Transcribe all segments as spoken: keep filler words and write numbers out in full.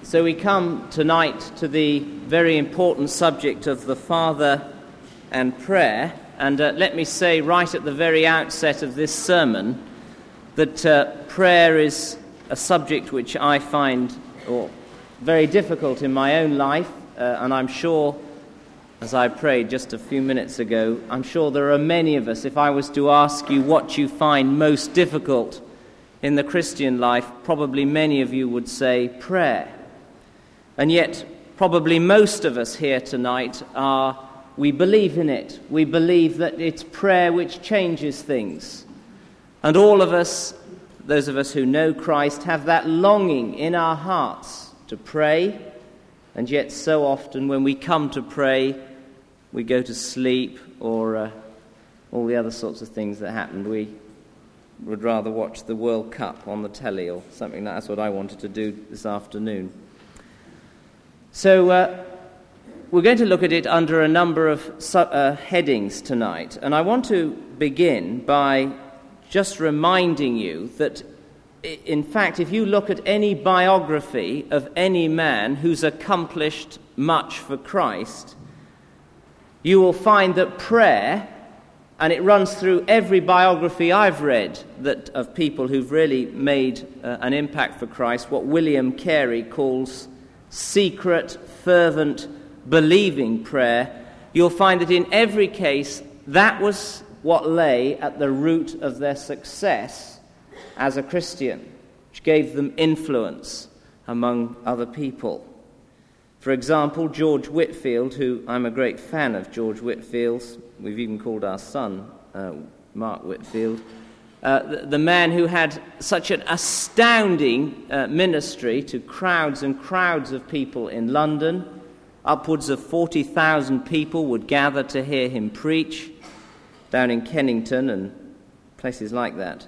So we come tonight to the very important subject of the Father and prayer. And uh, let me say right at the very outset of this sermon that uh, prayer is a subject which I find or, very difficult in my own life. Uh, and I'm sure, as I prayed just a few minutes ago, I'm sure there are many of us, if I was to ask you what you find most difficult in the Christian life, probably many of you would say prayer. And yet, probably most of us here tonight are, we believe in it. We believe that it's prayer which changes things. And all of us, those of us who know Christ, have that longing in our hearts to pray. And yet so often when we come to pray, we go to sleep or uh, all the other sorts of things that happen. We would rather watch the World Cup on the telly or something. That's what I wanted to do this afternoon. So uh, we're going to look at it under a number of su- uh, headings tonight. And I want to begin by just reminding you that, in fact, if you look at any biography of any man who's accomplished much for Christ, you will find that prayer, and it runs through every biography I've read that of people who've really made uh, an impact for Christ, what William Carey calls secret, fervent, believing prayer, you'll find that in every case that was what lay at the root of their success as a Christian, which gave them influence among other people. For example, George Whitefield, who I'm a great fan of George Whitefield's, we've even called our son uh, Mark Whitefield, uh, the, the man who had such an astounding uh, ministry to crowds and crowds of people in London. Upwards of forty thousand people would gather to hear him preach down in Kennington and places like that.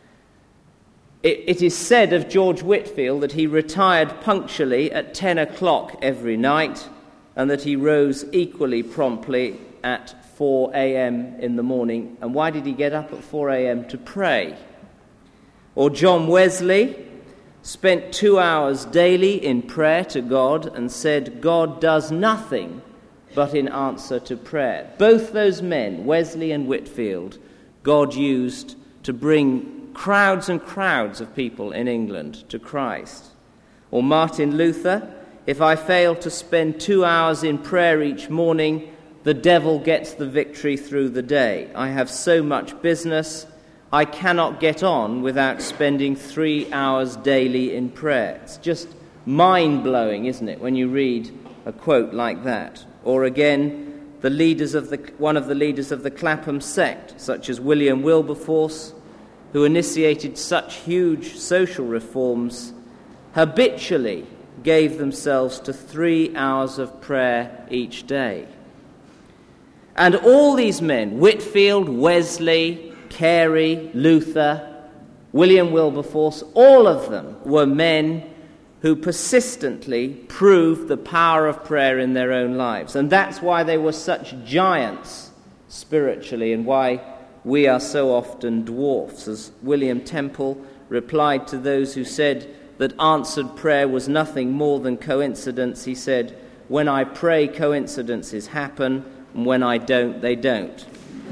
It, it is said of George Whitefield that he retired punctually at ten o'clock every night and that he rose equally promptly at four a.m. in the morning. And why did he get up at four a.m. to pray? Or John Wesley spent two hours daily in prayer to God and said, God does nothing but in answer to prayer. Both those men, Wesley and Whitefield, God used to bring crowds and crowds of people in England to Christ. Or Martin Luther, if I fail to spend two hours in prayer each morning, the devil gets the victory through the day. I have so much business, I cannot get on without spending three hours daily in prayer. It's just mind-blowing, isn't it, when you read a quote like that? Or again, the leaders of the one of the leaders of the Clapham sect, such as William Wilberforce, who initiated such huge social reforms, habitually gave themselves to three hours of prayer each day. And all these men, Whitefield, Wesley, Carey, Luther, William Wilberforce, all of them were men who persistently proved the power of prayer in their own lives. And that's why they were such giants spiritually and why we are so often dwarfs. As William Temple replied to those who said that answered prayer was nothing more than coincidence, he said, when I pray, coincidences happen, and when I don't, they don't.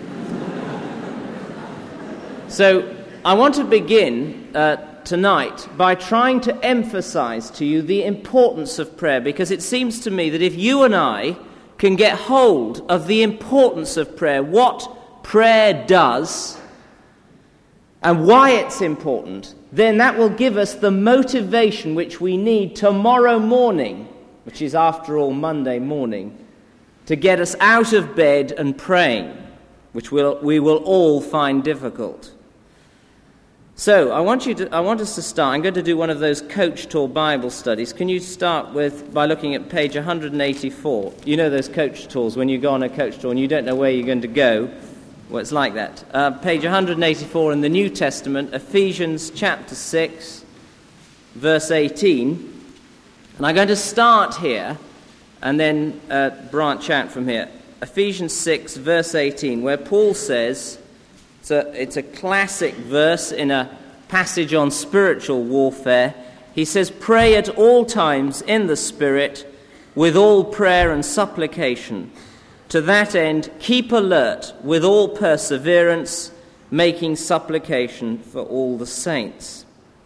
So I want to begin uh, tonight by trying to emphasize to you the importance of prayer, because it seems to me that if you and I can get hold of the importance of prayer, what prayer does and why it's important, then that will give us the motivation which we need tomorrow morning, which is after all Monday morning, to get us out of bed and praying, which we'll, we will all find difficult. So I want you to, I want us to start. I'm going to do one of those coach tour Bible studies. Can you start with by looking at page one eighty-four? You know those coach tours when you go on a coach tour and you don't know where you're going to go. Well, it's like that. Uh, page one eighty-four in the New Testament, Ephesians chapter six, verse eighteen. And I'm going to start here and then uh, branch out from here. Ephesians six, verse eighteen, where Paul says, it's a, it's a classic verse in a passage on spiritual warfare. he says, "Pray at all times in the Spirit, with all prayer and supplication. To that end, keep alert with all perseverance, making supplication for all the saints."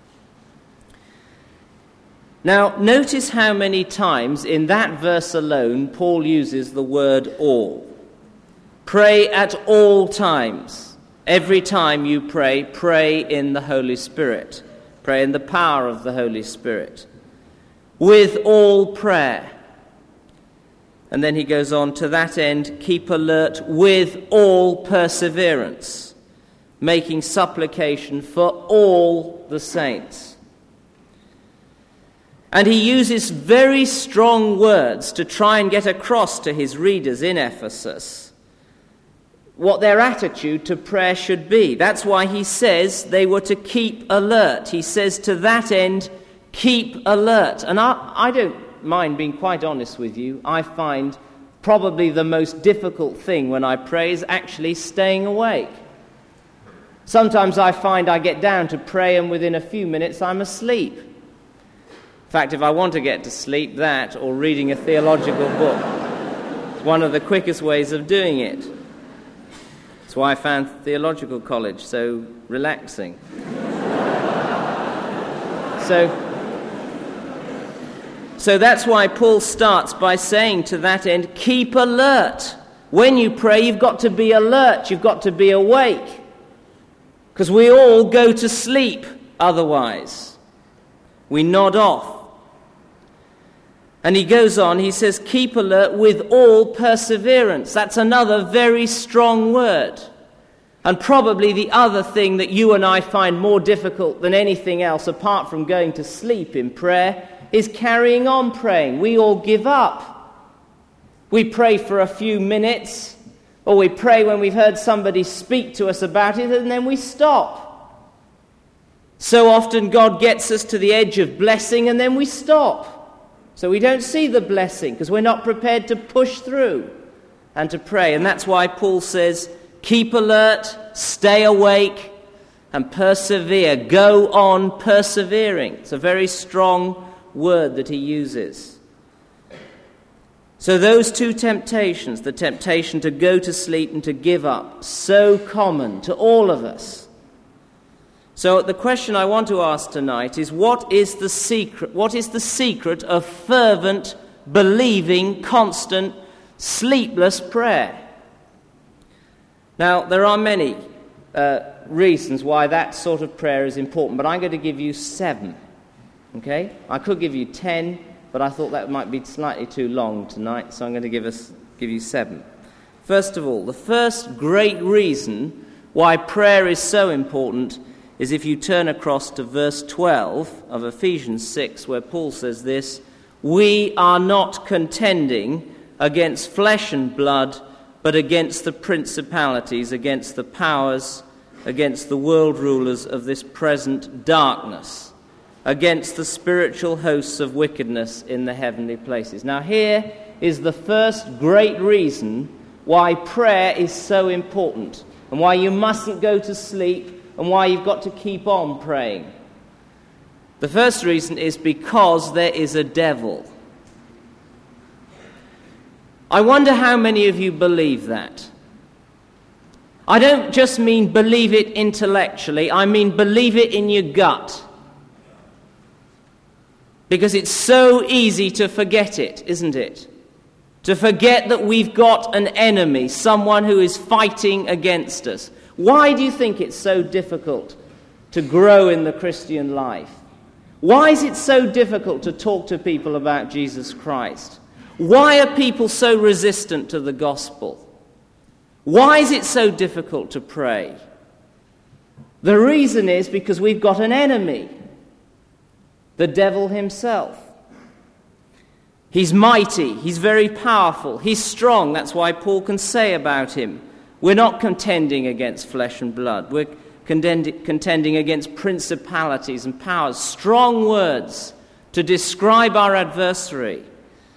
Now, notice how many times in that verse alone Paul uses the word all. Pray at all times. Every time you pray, pray in the Holy Spirit. Pray in the power of the Holy Spirit. With all prayer. And then he goes on, to that end, keep alert with all perseverance, making supplication for all the saints. And he uses very strong words to try and get across to his readers in Ephesus what their attitude to prayer should be. That's why he says they were to keep alert. He says, to that end, keep alert. And I, I don't mind being quite honest with you. I find probably the most difficult thing when I pray is actually staying awake. Sometimes I find I get down to pray and within a few minutes I'm asleep. In fact, if I want to get to sleep, that or reading a theological book is one of the quickest ways of doing it. That's why I found theological college so relaxing. so, so that's why Paul starts by saying to that end, keep alert. When you pray, you've got to be alert. You've got to be awake. Because we all go to sleep otherwise. We nod off. And he goes on, he says, keep alert with all perseverance. That's another very strong word. And probably the other thing that you and I find more difficult than anything else, apart from going to sleep in prayer, is carrying on praying. We all give up. We pray for a few minutes, or we pray when we've heard somebody speak to us about it, and then we stop. So often God gets us to the edge of blessing, and then we stop. So we don't see the blessing because we're not prepared to push through and to pray. And that's why Paul says, keep alert, stay awake, and persevere. Go on persevering. It's a very strong word that he uses. So those two temptations, the temptation to go to sleep and to give up, so common to all of us. So the question I want to ask tonight is, what is the secret? What is the secret of fervent, believing, constant, sleepless prayer? Now, there are many uh, reasons why that sort of prayer is important, but I'm going to give you seven. Okay? I could give you ten, but I thought that might be slightly too long tonight, so I'm going to give us give you seven. First of all, the first great reason why prayer is so important is if you turn across to verse twelve of Ephesians six, where Paul says this, we are not contending against flesh and blood, but against the principalities, against the powers, against the world rulers of this present darkness, against the spiritual hosts of wickedness in the heavenly places. Now here is the first great reason why prayer is so important, and why you mustn't go to sleep, and why you've got to keep on praying. The first reason is because there is a devil. I wonder how many of you believe that. I don't just mean believe it intellectually, I mean believe it in your gut. Because it's so easy to forget it, isn't it? To forget that we've got an enemy, someone who is fighting against us. Why do you think it's so difficult to grow in the Christian life? Why is it so difficult to talk to people about Jesus Christ? Why are people so resistant to the gospel? Why is it so difficult to pray? The reason is because we've got an enemy, the devil himself. He's mighty, he's very powerful, he's strong. That's why Paul can say about him, we're not contending against flesh and blood. We're contending against principalities and powers. Strong words to describe our adversary.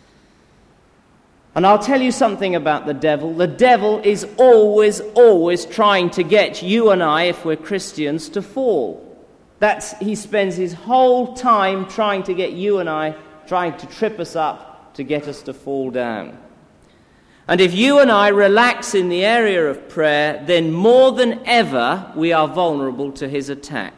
And I'll tell you something about the devil. The devil is always, always trying to get you and I, if we're Christians, to fall. That's, he spends his whole time trying to get you and I, trying to trip us up, to get us to fall down. And if you and I relax in the area of prayer, then more than ever we are vulnerable to his attack.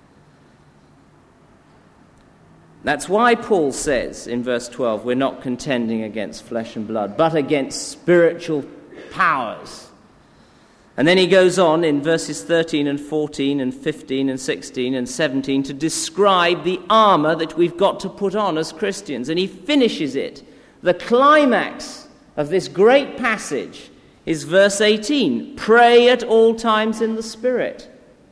That's why Paul says in verse twelve, we're not contending against flesh and blood, but against spiritual powers. And then he goes on in verses thirteen and fourteen and fifteen and sixteen and seventeen to describe the armor that we've got to put on as Christians. And he finishes it. The climax of this great passage is verse eighteen. Pray at all times in the Spirit.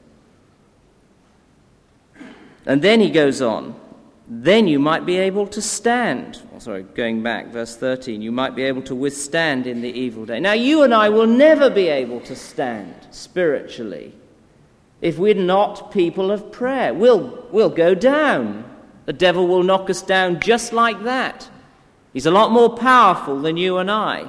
And then he goes on. Then you might be able to stand. Oh, sorry, going back, verse thirteen. You might be able to withstand in the evil day. Now, you and I will never be able to stand spiritually if we're not people of prayer. We'll, we'll go down. The devil will knock us down just like that. He's a lot more powerful than you and I.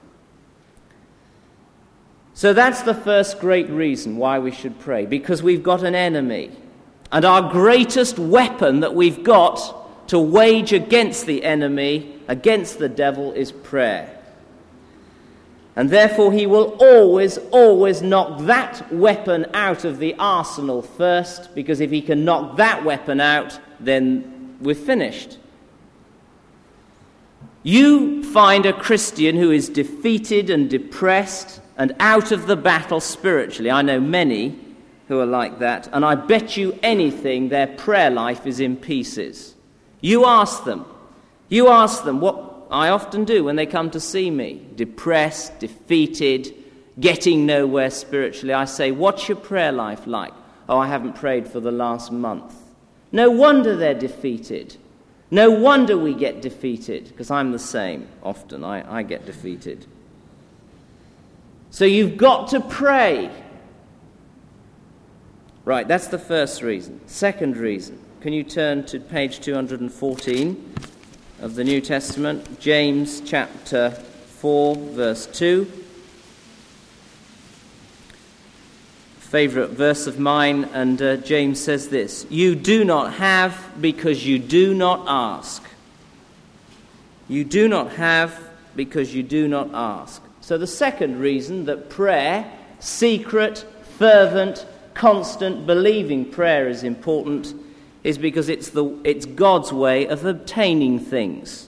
So that's the first great reason why we should pray, because we've got an enemy. And our greatest weapon that we've got to wage against the enemy, against the devil, is prayer. And therefore he will always, always knock that weapon out of the arsenal first, because if he can knock that weapon out, then we're finished. You find a Christian who is defeated and depressed and out of the battle spiritually. I know many who are like that, and I bet you anything their prayer life is in pieces. You ask them. You ask them what I often do when they come to see me, depressed, defeated, getting nowhere spiritually. I say, what's your prayer life like? Oh, I haven't prayed for the last month. No wonder they're defeated. No wonder we get defeated, because I'm the same often. I, I get defeated. So you've got to pray. Right, that's the first reason. Second reason. Can you turn to page two hundred fourteen of the New Testament? James chapter four, verse two. Favorite verse of mine, and uh, James says this: you do not have because you do not ask. You do not have because you do not ask. So the second reason that prayer, secret, fervent, constant, believing prayer is important is because it's the it's God's way of obtaining things.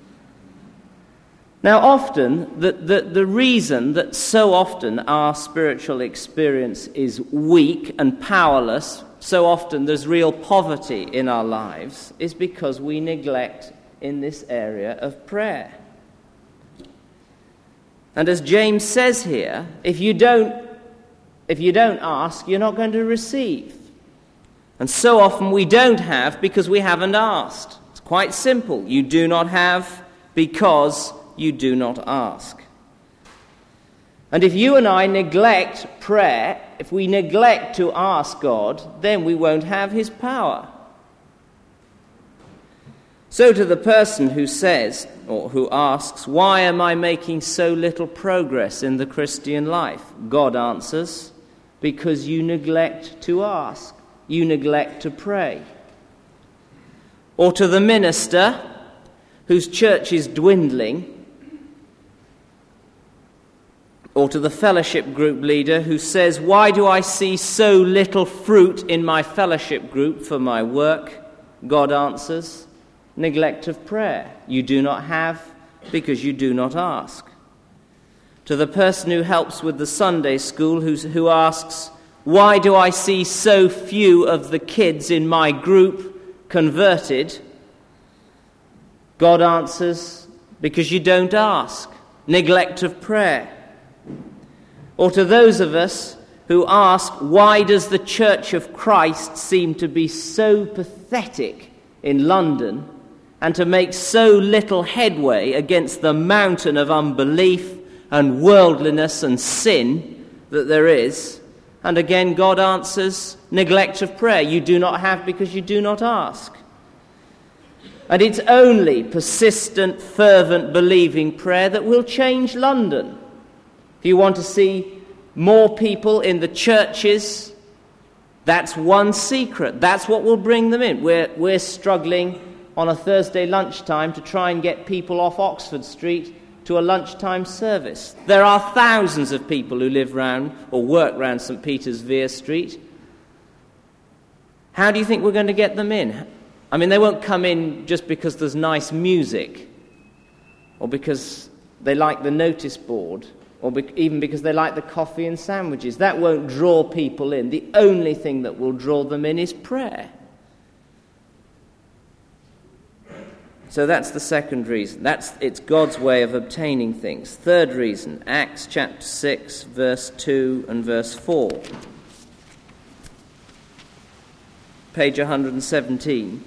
Now, often, the, the, the reason that so often our spiritual experience is weak and powerless, so often there's real poverty in our lives, is because we neglect in this area of prayer. And as James says here, if you don't, if you don't ask, you're not going to receive. And so often we don't have because we haven't asked. It's quite simple. You do not have because you do not ask. And if you and I neglect prayer, if we neglect to ask God, then we won't have his power. So to the person who says, or who asks, why am I making so little progress in the Christian life? God answers, because you neglect to ask. You neglect to pray. Or to the minister whose church is dwindling, or to the fellowship group leader who says, why do I see so little fruit in my fellowship group for my work? God answers, neglect of prayer. You do not have because you do not ask. To the person who helps with the Sunday school who's, who asks, why do I see so few of the kids in my group converted? God answers, because you don't ask. Neglect of prayer. Or to those of us who ask, why does the Church of Christ seem to be so pathetic in London and to make so little headway against the mountain of unbelief and worldliness and sin that there is? And again, God answers, neglect of prayer. You do not have because you do not ask. And it's only persistent, fervent, believing prayer that will change London. If you want to see more people in the churches That's one secret. That's what will bring them in. We're, we're struggling on a Thursday lunchtime to try and get people off Oxford Street to a lunchtime service. There are thousands of people who live round or work round St Peter's Vere Street. How do you think we're going to get them in? I mean, they won't come in just because there's nice music or because they like the notice board or be- even because they like the coffee and sandwiches. That won't draw people in. The only thing that will draw them in is prayer. So that's the second reason. That's it's God's way of obtaining things. Third reason, Acts chapter six, verse two and verse four. Page one hundred seventeen.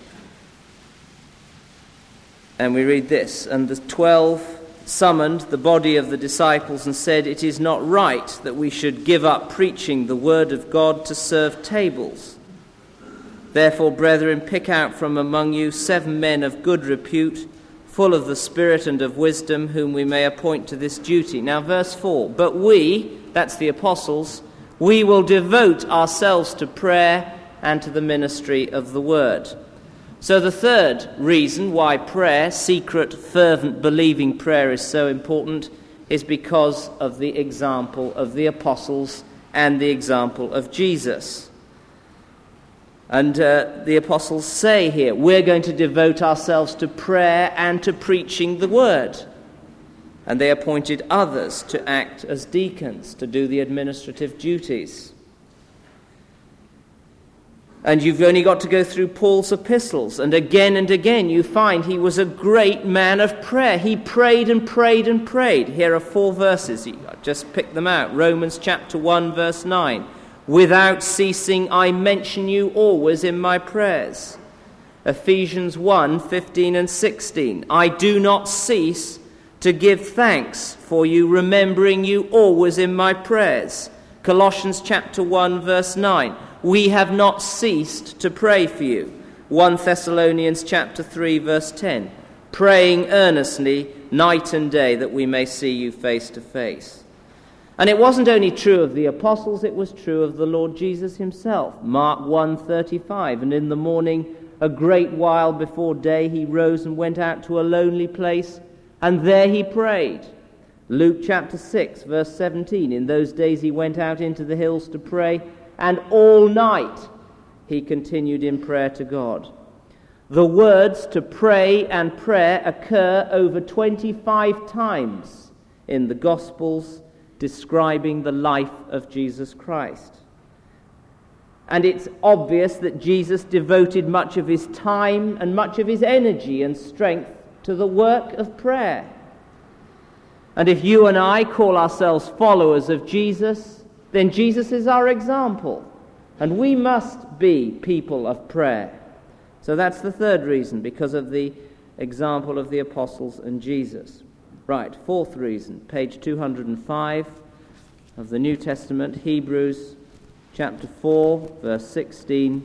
And we read this, and the twelve summoned the body of the disciples and said, "It is not right that we should give up preaching the word of God to serve tables. Therefore, brethren, pick out from among you seven men of good repute, full of the Spirit and of wisdom, whom we may appoint to this duty." Now, verse four, "But we," that's the apostles, "we will devote ourselves to prayer and to the ministry of the word." So the third reason why prayer, secret, fervent, believing prayer is so important is because of the example of the apostles and the example of Jesus. And uh, the apostles say here, we're going to devote ourselves to prayer and to preaching the word. And they appointed others to act as deacons, to do the administrative duties. And you've only got to go through Paul's epistles, and again and again you find he was a great man of prayer. He prayed and prayed and prayed. Here are four verses. Just pick them out. Romans chapter one, verse nine. "Without ceasing I mention you always in my prayers." Ephesians one, fifteen and sixteen. "I do not cease to give thanks for you, remembering you always in my prayers." Colossians chapter one, verse nine. "We have not ceased to pray for you." First Thessalonians chapter three, verse ten. "Praying earnestly night and day that we may see you face to face." And it wasn't only true of the apostles, it was true of the Lord Jesus himself. Mark one thirty-five, "And in the morning, a great while before day, he rose and went out to a lonely place, and there he prayed." Luke chapter six, verse seventeen, "In those days he went out into the hills to pray, and all night he continued in prayer to God." The words to pray and prayer occur over twenty-five times in the Gospels describing the life of Jesus Christ. And it's obvious that Jesus devoted much of his time and much of his energy and strength to the work of prayer. And if you and I call ourselves followers of Jesus, then Jesus is our example, and we must be people of prayer. So that's the third reason, because of the example of the apostles and Jesus. Right, fourth reason, page two hundred five of the New Testament, Hebrews chapter four, verse sixteen.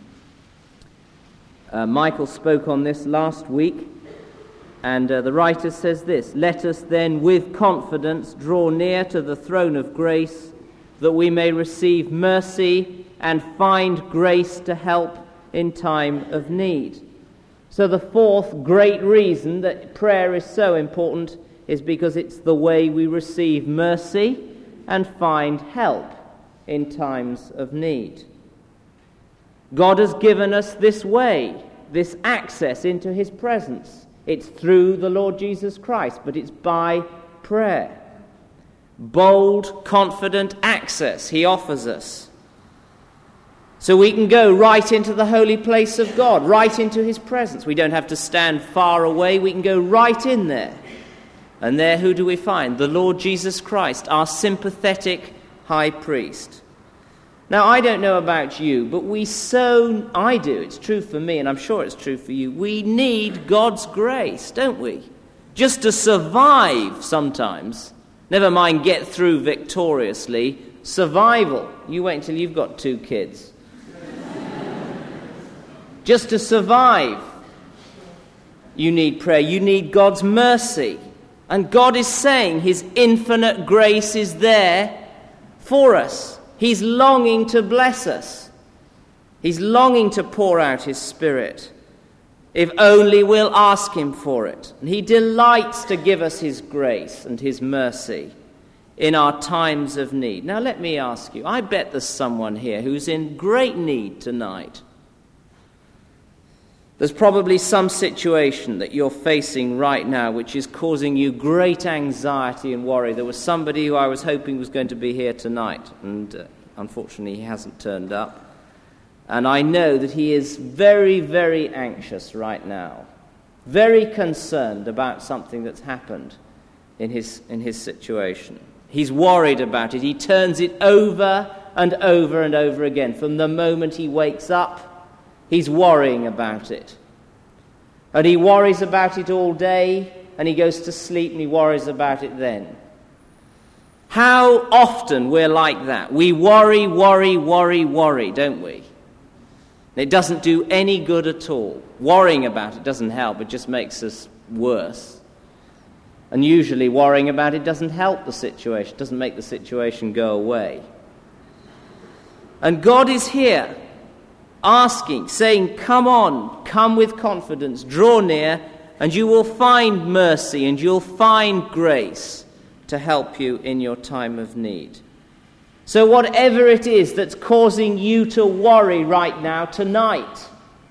Uh, Michael spoke on this last week, and uh, the writer says this, "Let us then with confidence draw near to the throne of grace, that we may receive mercy and find grace to help in time of need." So the fourth great reason that prayer is so important is because it's the way we receive mercy and find help in times of need. God has given us this way, this access into his presence. It's through the Lord Jesus Christ, but it's by prayer. Bold, confident access he offers us. So we can go right into the holy place of God, right into his presence. We don't have to stand far away. We can go right in there. And there, who do we find? The Lord Jesus Christ, our sympathetic high priest. Now, I don't know about you, but we so, I do, it's true for me, and I'm sure it's true for you, we need God's grace, don't we? Just to survive sometimes. Never mind get through victoriously. Survival. You wait until you've got two kids. Just to survive, you need prayer. You need God's mercy. And God is saying his infinite grace is there for us. He's longing to bless us. He's longing to pour out his Spirit, if only we'll ask him for it. And he delights to give us his grace and his mercy in our times of need. Now let me ask you, I bet there's someone here who's in great need tonight. There's probably some situation that you're facing right now which is causing you great anxiety and worry. There was somebody who I was hoping was going to be here tonight, and uh, unfortunately he hasn't turned up. And I know that he is very, very anxious right now, very concerned about something that's happened in his in his situation. He's worried about it. He turns it over and over and over again. From the moment he wakes up, he's worrying about it. And he worries about it all day, and he goes to sleep and he worries about it then. How often we're like that. We worry, worry, worry, worry, don't we? It doesn't do any good at all. Worrying about it doesn't help. It just makes us worse. And usually worrying about it doesn't help the situation, doesn't make the situation go away. And God is here, asking, saying, come on, come with confidence, draw near, and you will find mercy and you'll find grace to help you in your time of need. So whatever it is that's causing you to worry right now, tonight,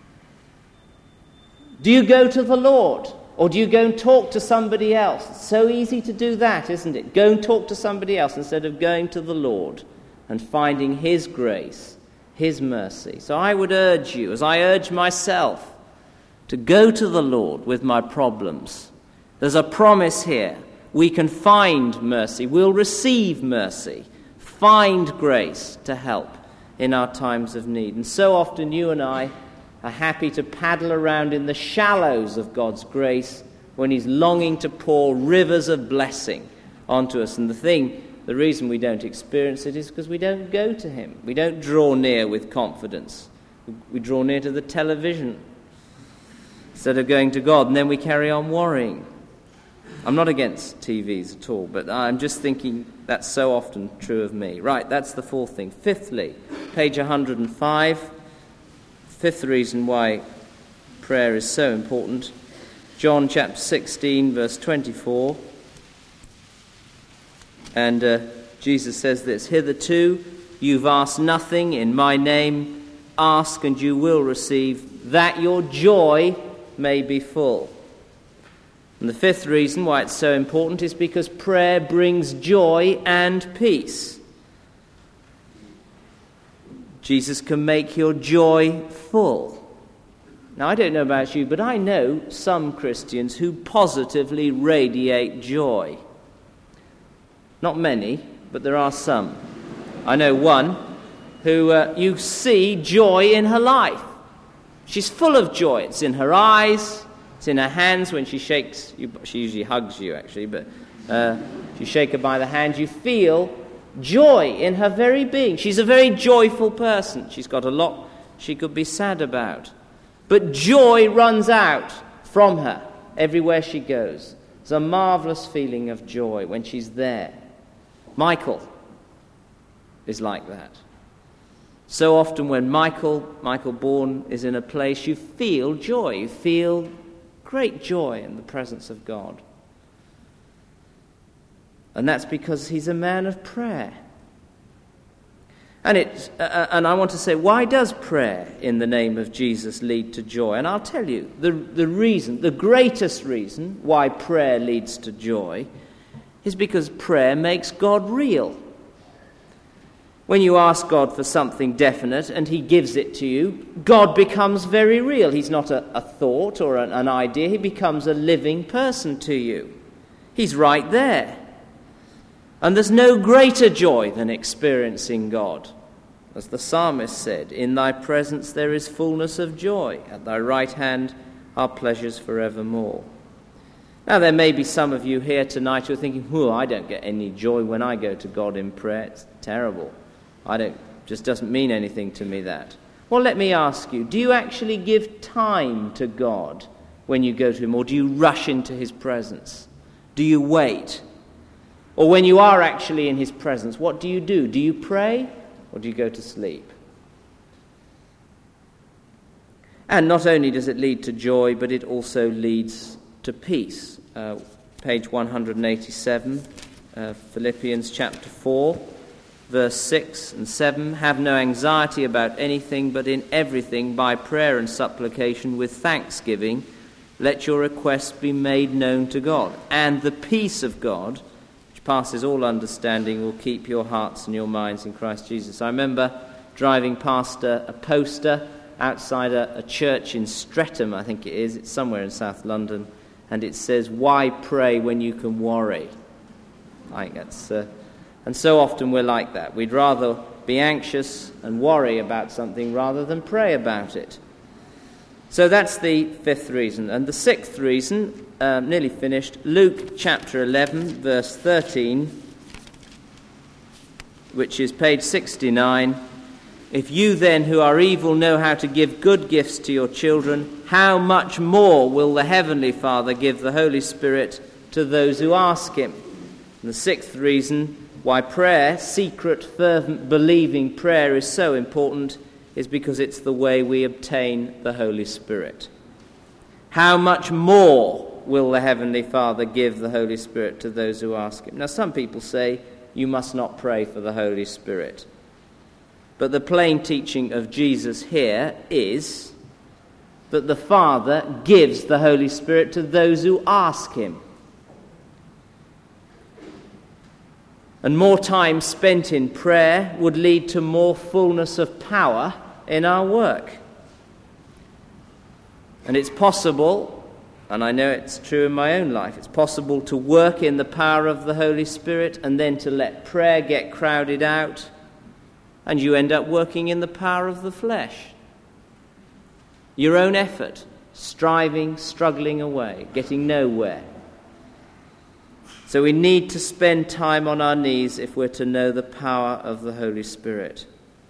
do you go to the Lord? Or do you go and talk to somebody else? It's so easy to do that, isn't it? Go and talk to somebody else instead of going to the Lord and finding his grace, his mercy. So I would urge you, as I urge myself, to go to the Lord with my problems. There's a promise here. We can find mercy. We'll receive mercy. Find grace to help in our times of need. And so often you and I are happy to paddle around in the shallows of God's grace when he's longing to pour rivers of blessing onto us. And the thing, the reason we don't experience it is because we don't go to him. We don't draw near with confidence. We draw near to the television instead of going to God, and then we carry on worrying. I'm not against T Vs at all, but I'm just thinking that's so often true of me. Right, that's the fourth thing. Fifthly, page one hundred five. Fifth reason why prayer is so important. John chapter sixteen, verse twenty-four. And uh, Jesus says this, hitherto you've asked nothing in my name. Ask and you will receive, that your joy may be full. And the fifth reason why it's so important is because prayer brings joy and peace. Jesus can make your joy full. Now, I don't know about you, but I know some Christians who positively radiate joy. Not many, but there are some. I know one who uh, you see joy in her life. She's full of joy. It's in her eyes, it's in her hands when she shakes you. She usually hugs you, actually, but uh, if you shake her by the hand, you feel joy in her very being. She's a very joyful person. She's got a lot she could be sad about. But joy runs out from her everywhere she goes. There's a marvelous feeling of joy when she's there. Michael is like that. So often when Michael, Michael Bourne is in a place, you feel joy. You feel great joy in the presence of God. And that's because he's a man of prayer. And it, uh, and I want to say, why does prayer in the name of Jesus lead to joy? And I'll tell you, the, the reason, the greatest reason why prayer leads to joy is because prayer makes God real. When you ask God for something definite and he gives it to you, God becomes very real. He's not a, a thought or an, an idea. He becomes a living person to you. He's right there. And there's no greater joy than experiencing God. As the psalmist said, in thy presence there is fullness of joy. At thy right hand are pleasures forevermore. Now there may be some of you here tonight who are thinking, oh, I don't get any joy when I go to God in prayer. It's terrible. I don't, just doesn't mean anything to me, that. Well, let me ask you, do you actually give time to God when you go to him, or do you rush into his presence? Do you wait? Or when you are actually in his presence, what do you do? Do you pray? or do you go to sleep? And not only does it lead to joy, but it also leads to peace. Uh, page one hundred eighty-seven, uh, Philippians chapter four, verse six and seven. Have no anxiety about anything, but in everything, by prayer and supplication, with thanksgiving, let your requests be made known to God. And the peace of God, which passes all understanding, will keep your hearts and your minds in Christ Jesus. I remember driving past a, a poster outside a, a church in Streatham, I think it is. It's somewhere in South London. And it says, why pray when you can worry? I think that's... Uh, and so often we're like that. We'd rather be anxious and worry about something rather than pray about it. So that's the fifth reason. And the sixth reason, uh, nearly finished, Luke chapter eleven, verse thirteen, which is page sixty-nine. If you then, who are evil, know how to give good gifts to your children, how much more will the Heavenly Father give the Holy Spirit to those who ask him? And the sixth reason why prayer, secret, fervent, believing prayer is so important is because it's the way we obtain the Holy Spirit. How much more will the Heavenly Father give the Holy Spirit to those who ask him? Now, some people say you must not pray for the Holy Spirit. But the plain teaching of Jesus here is that the Father gives the Holy Spirit to those who ask him. And more time spent in prayer would lead to more fullness of power in our work. And it's possible, and I know it's true in my own life, it's possible to work in the power of the Holy Spirit and then to let prayer get crowded out, and you end up working in the power of the flesh. Your own effort, striving, struggling away, getting nowhere. So we need to spend time on our knees if we're to know the power of the Holy Spirit.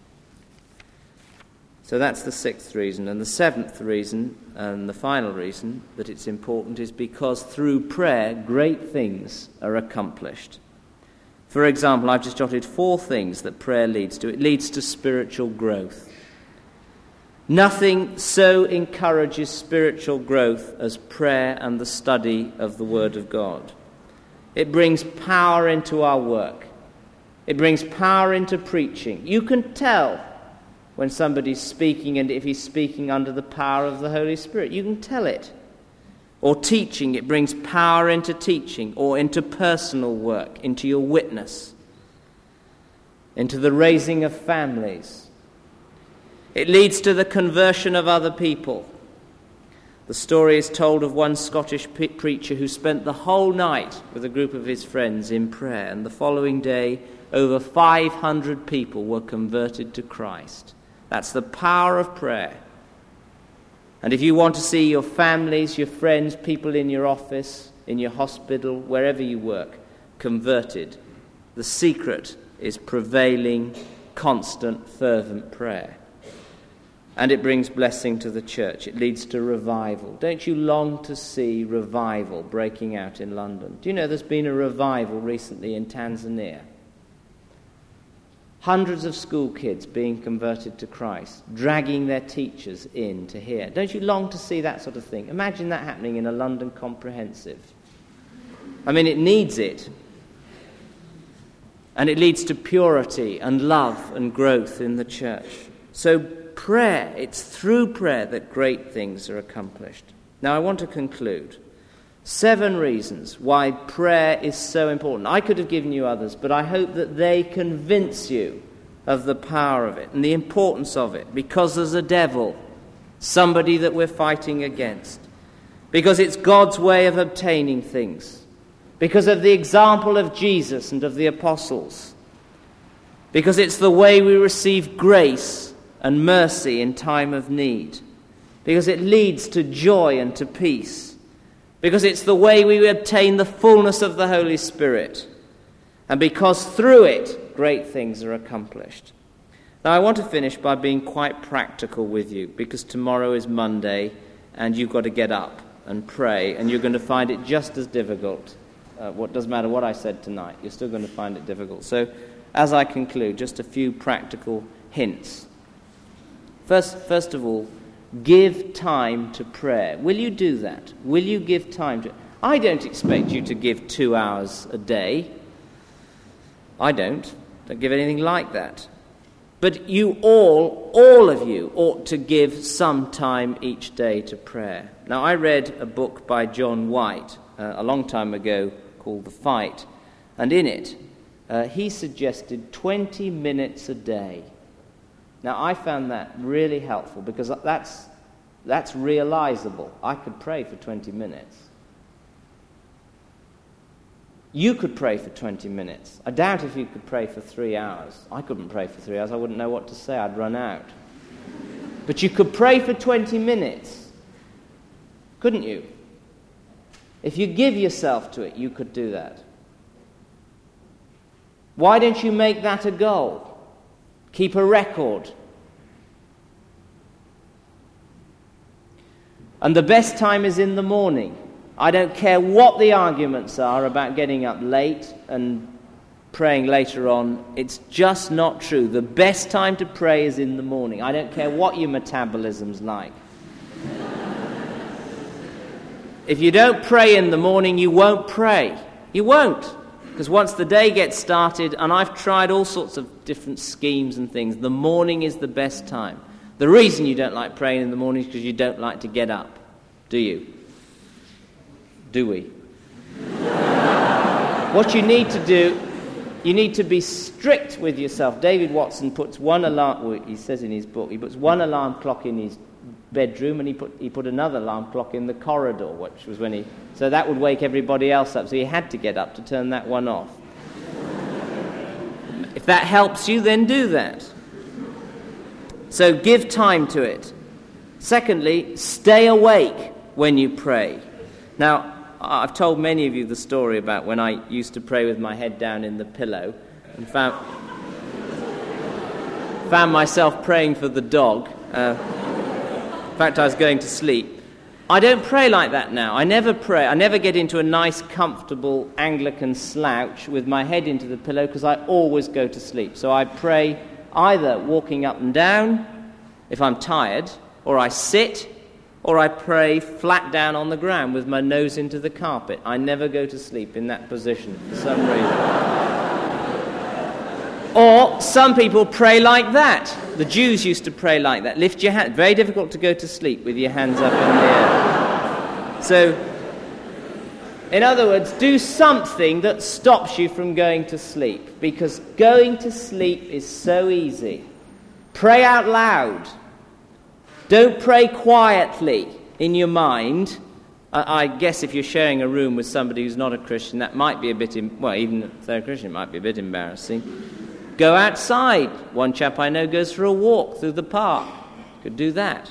So that's the sixth reason. And the seventh reason, and the final reason that it's important, is because through prayer, great things are accomplished. For example, I've just jotted four things that prayer leads to. It leads to spiritual growth. Nothing so encourages spiritual growth as prayer and the study of the Word of God. It brings power into our work. It brings power into preaching. You can tell when somebody's speaking and if he's speaking under the power of the Holy Spirit. You can tell it. Or teaching, it brings power into teaching or into personal work, into your witness, into the raising of families. It leads to the conversion of other people. The story is told of one Scottish pe- preacher who spent the whole night with a group of his friends in prayer, and the following day over five hundred people were converted to Christ. That's the power of prayer. And if you want to see your families, your friends, people in your office, in your hospital, wherever you work, converted, the secret is prevailing, constant, fervent prayer. And it brings blessing to the church. It leads to revival. Don't you long to see revival breaking out in London? Do you know there's been a revival recently in Tanzania? Hundreds of school kids being converted to Christ, dragging their teachers in to hear. Don't you long to see that sort of thing? Imagine that happening in a London comprehensive. I mean, it needs it. And it leads to purity and love and growth in the church. So prayer, it's through prayer that great things are accomplished. Now I want to conclude. Seven reasons why prayer is so important. I could have given you others, but I hope that they convince you of the power of it and the importance of it, because there's a devil, somebody that we're fighting against, because it's God's way of obtaining things, because of the example of Jesus and of the apostles, because it's the way we receive grace and mercy in time of need, because it leads to joy and to peace, because it's the way we obtain the fullness of the Holy Spirit, and because through it, great things are accomplished. Now, I want to finish by being quite practical with you, because tomorrow is Monday, and you've got to get up and pray, and you're going to find it just as difficult. Uh, what doesn't matter what I said tonight, you're still going to find it difficult. So as I conclude, just a few practical hints. First, first of all, give time to prayer. Will you do that? Will you give time to... I don't expect you to give two hours a day. I don't. Don't give anything like that. But you all, all of you, ought to give some time each day to prayer. Now, I read a book by John White uh, a long time ago called The Fight, and in it, uh, he suggested twenty minutes a day. Now, I found that really helpful because that's that's realizable. I could pray for twenty minutes. You could pray for twenty minutes. I doubt if you could pray for three hours. I couldn't pray for three hours. I wouldn't know what to say. I'd run out. But you could pray for twenty minutes. Couldn't you? If you give yourself to it, you could do that. Why don't you make that a goal? Keep a record. And the best time is in the morning. I don't care what the arguments are about getting up late and praying later on. It's just not true. The best time to pray is in the morning. I don't care what your metabolism's like. If you don't pray in the morning, you won't pray. You won't. Because once the day gets started, and I've tried all sorts of different schemes and things, the morning is the best time. The reason you don't like praying in the morning is because you don't like to get up. Do you? Do we? What you need to do, you need to be strict with yourself. David Watson puts one alarm, well, he says in his book, he puts one alarm clock in his bedroom and he put he put another alarm clock in the corridor, which was when he, so that would wake everybody else up. So he had to get up to turn that one off. If that helps you, then do that. So give time to it. Secondly, stay awake when you pray. Now, I've told many of you the story about when I used to pray with my head down in the pillow and found, found myself praying for the dog. Uh, in fact, I was going to sleep. I don't pray like that now. I never pray. I never get into a nice, comfortable Anglican slouch with my head into the pillow because I always go to sleep. So I pray either walking up and down if I'm tired, or I sit, or I pray flat down on the ground with my nose into the carpet. I never go to sleep in that position for some reason. Or some people pray like that. The Jews used to pray like that. Lift your hand. Very difficult to go to sleep with your hands up in the air. So, in other words, do something that stops you from going to sleep. Because going to sleep is so easy. Pray out loud. Don't pray quietly in your mind. I, I guess if you're sharing a room with somebody who's not a Christian, that might be a bit, em- well, even if they're a Christian, it might be a bit embarrassing. Go outside. One chap I know goes for a walk through the park. Could do that.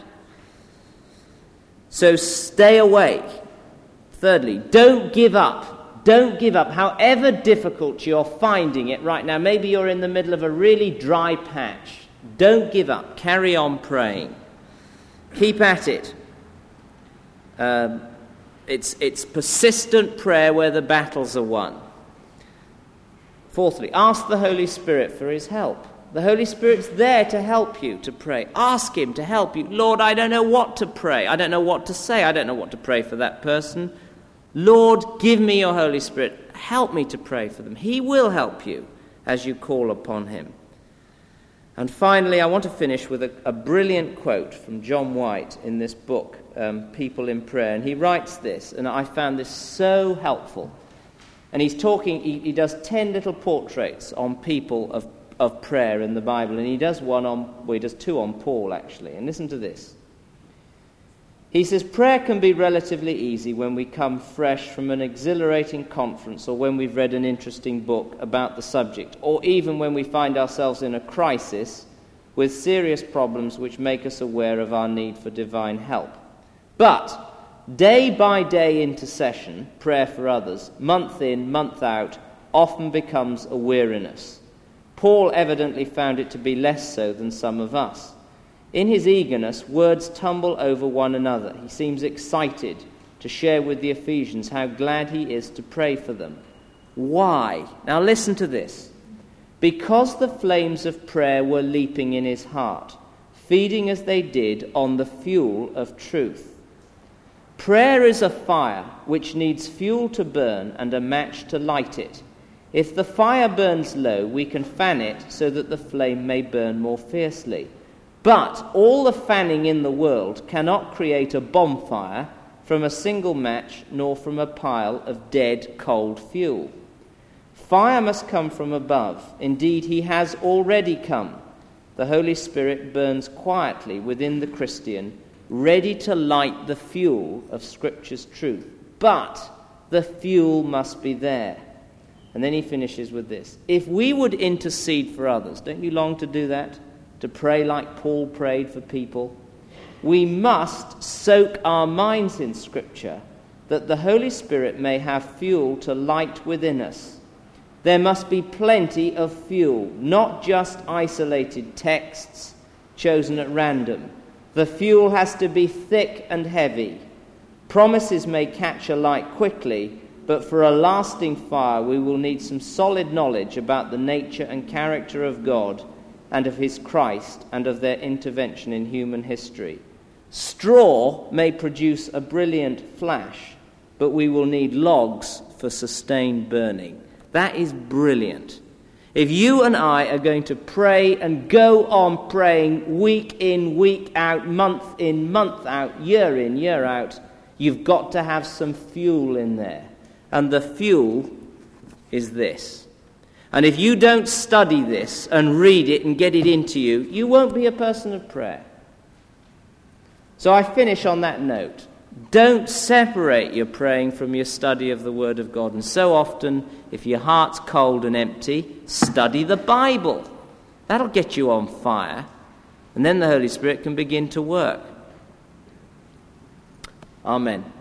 So stay awake. Thirdly, don't give up. Don't give up, however difficult you're finding it right now. Maybe you're in the middle of a really dry patch. Don't give up. Carry on praying. Keep at it. Um, it's, it's persistent prayer where the battles are won. Fourthly, ask the Holy Spirit for his help. The Holy Spirit's there to help you to pray. Ask him to help you. Lord, I don't know what to pray. I don't know what to say. I don't know what to pray for that person. Lord, give me your Holy Spirit. Help me to pray for them. He will help you as you call upon him. And finally, I want to finish with a, a brilliant quote from John White in this book, um, People in Prayer. And he writes this, and I found this so helpful. And he's talking, he, he does ten little portraits on people of, of prayer in the Bible. And he does one on, well, he does two on Paul, actually. And listen to this. He says, prayer can be relatively easy when we come fresh from an exhilarating conference or when we've read an interesting book about the subject, or even when we find ourselves in a crisis with serious problems which make us aware of our need for divine help. But day by day intercession, prayer for others, month in, month out, often becomes a weariness. Paul evidently found it to be less so than some of us. In his eagerness, words tumble over one another. He seems excited to share with the Ephesians how glad he is to pray for them. Why? Now listen to this. because the flames of prayer were leaping in his heart, feeding as they did on the fuel of truth. Prayer is a fire which needs fuel to burn and a match to light it. If the fire burns low, we can fan it so that the flame may burn more fiercely. But all the fanning in the world cannot create a bonfire from a single match, nor from a pile of dead, cold fuel. Fire must come from above. Indeed, he has already come. The Holy Spirit burns quietly within the Christian, ready to light the fuel of Scripture's truth. But the fuel must be there. And then he finishes with this. If we would intercede for others, don't you long to do that? To pray like Paul prayed for people? We must soak our minds in Scripture, that the Holy Spirit may have fuel to light within us. There must be plenty of fuel, not just isolated texts chosen at random. The fuel has to be thick and heavy. Promises may catch alight quickly, but for a lasting fire we will need some solid knowledge about the nature and character of God and of his Christ and of their intervention in human history. Straw may produce a brilliant flash, but we will need logs for sustained burning. That is brilliant. If you and I are going to pray and go on praying week in, week out, month in, month out, year in, year out, you've got to have some fuel in there. And the fuel is this. And if you don't study this and read it and get it into you, you won't be a person of prayer. So I finish on that note. Don't separate your praying from your study of the Word of God. And so often, if your heart's cold and empty, study the Bible. That'll get you on fire. And then the Holy Spirit can begin to work. Amen.